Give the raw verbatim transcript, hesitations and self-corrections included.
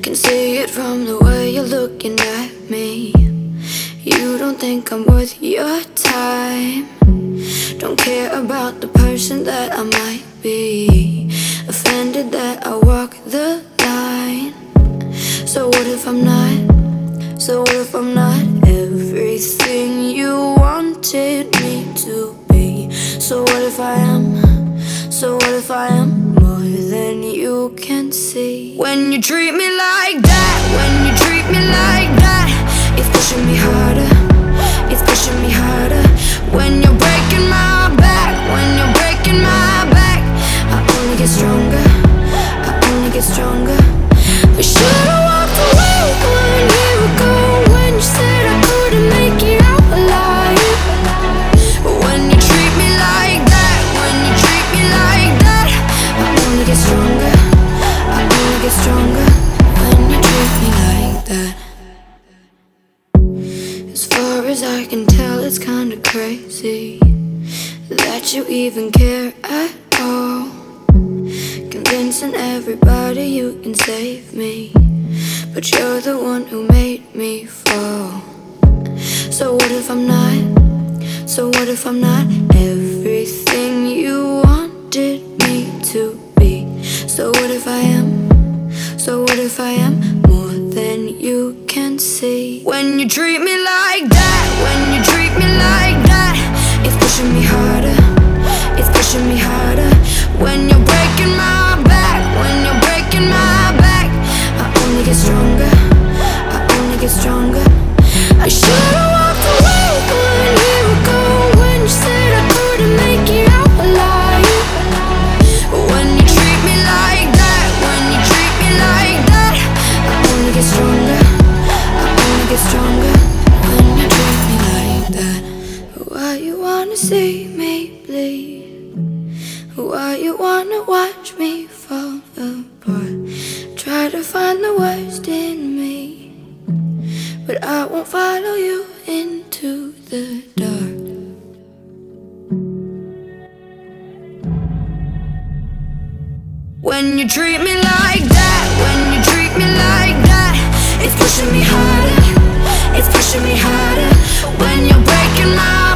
Can see it from the way you're looking at me. You don't think I'm worth your time. Don't care about the person that I might be. Offended that I walk the line. So what if I'm not? So what if I'm not everything you wanted me to be? So what if I am? So what if I am more than you can see? When you treat me like that, when you treat me like that, it's pushing me harder, it's pushing me harder. When you're breaking my back, when you're breaking my back, I only get stronger, I only get stronger. I should've walked away one year ago when you said I couldn't make it out alive. But when you treat me like that, when you treat me like that, I only get stronger, I only get stronger. When you treat me like that. As far as I can tell, it's kinda crazy that you even care at all. Convincing everybody you can save me, but you're the one who made me fall. So what if I'm not? So what if I'm not everything you wanted me to be? So what if I am? So what if I am more than you can see? When you treat me like that, when you treat me like that, it's pushing me harder, it's pushing me harder. When you're breaking my back, when you're breaking my back, I only get stronger, I only get stronger. I should've walked away one year ago when you said I couldn't make it out alive. When you treat me like that, when you treat me like that, I only get stronger, I only get stronger. When you treat me like that. Why you wanna see me bleed? Why you wanna watch me fall apart? Try to find the worst in me, but I won't follow you into the dark. When you treat me like that, when you treat me like that, it's pushing me harder, it's pushing me harder. When you're breaking my